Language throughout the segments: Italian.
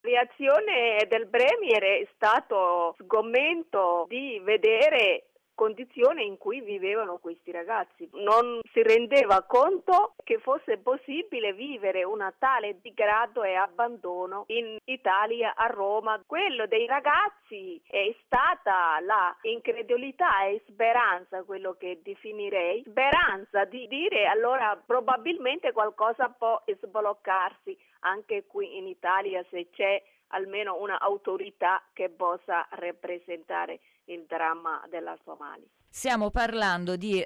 reazione del Premier è stato sgomento di vedere condizioni in cui vivevano questi ragazzi. Non si rendeva conto che fosse possibile vivere una tale degrado e abbandono in Italia, a Roma. Quello dei ragazzi è stata la incredulità e speranza, quello che definirei, speranza di dire allora probabilmente qualcosa può sbloccarsi anche qui in Italia se c'è almeno un'autorità che possa rappresentare il dramma della Somalia. Stiamo parlando di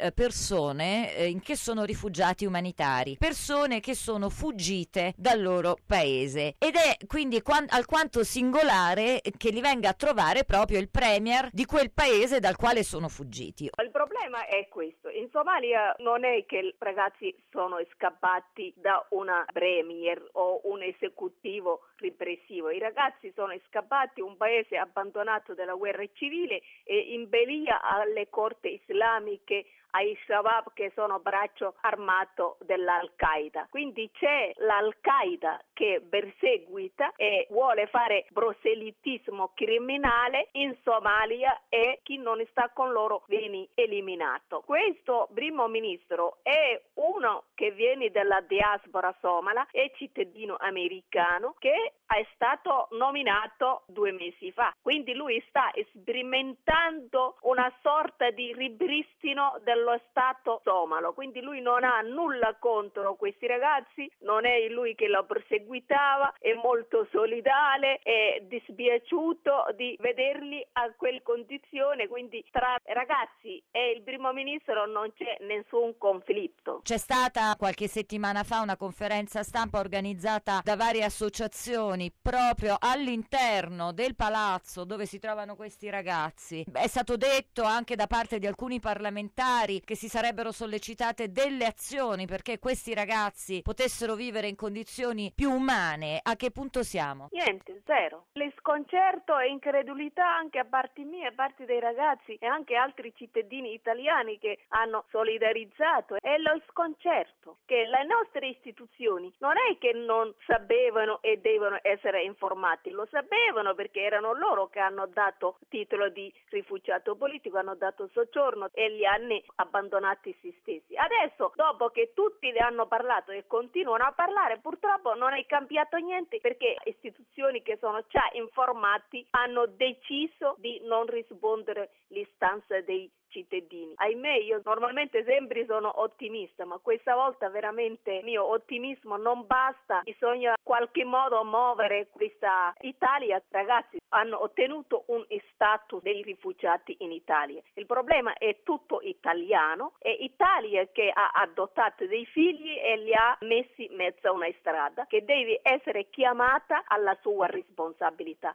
persone che sono rifugiati umanitari, persone che sono fuggite dal loro paese, ed è quindi alquanto singolare che li venga a trovare proprio il premier di quel paese dal quale sono fuggiti. Il problema è questo: in Somalia non è che i ragazzi sono scappati da una premier o un esecutivo repressivo, i ragazzi sono scappati un paese abbandonato dalla guerra civile e in balia alle corti islamiche, ai Shabab che sono braccio armato dell'Al-Qaeda. Quindi c'è l'Al-Qaeda che perseguita e vuole fare proselitismo criminale in Somalia e chi non sta con loro viene eliminato. Questo primo ministro è uno che viene dalla diaspora somala, è cittadino americano che è stato nominato 2 mesi fa. Quindi lui sta sperimentando una sorta di ripristino dello Stato somalo. Quindi lui non ha nulla contro questi ragazzi, non è lui che lo perseguitava, è molto solidale, è dispiaciuto di vederli a quelle condizioni. Quindi tra ragazzi e il primo ministro non c'è nessun conflitto. C'è stata qualche settimana fa una conferenza stampa organizzata da varie associazioni proprio all'interno del palazzo dove si trovano questi ragazzi. È stato detto anche da parte di alcuni parlamentari che si sarebbero sollecitate delle azioni perché questi ragazzi potessero vivere in condizioni più umane. A che punto siamo? Niente, zero. Le sconcerto e incredulità anche a parte mia, a parte dei ragazzi e anche altri cittadini italiani che hanno solidarizzato, e lo sconcerto che le nostre istituzioni non è che non sapevano e devono essere informati, lo sapevano perché erano loro che hanno dato titolo di rifugiato politico, hanno dato soggiorno e li hanno abbandonati se stessi. Adesso, dopo che tutti ne hanno parlato e continuano a parlare, purtroppo non è cambiato niente perché istituzioni che sono già informati hanno deciso di non rispondere all'istanza dei cittadini. Ahimè, io normalmente sempre sono ottimista, ma questa volta veramente il mio ottimismo non basta, bisogna in qualche modo muovere questa Italia. Ragazzi hanno ottenuto un status dei rifugiati in Italia. Il problema è tutto italiano, è Italia che ha adottato dei figli e li ha messi in mezzo a una strada che deve essere chiamata alla sua responsabilità.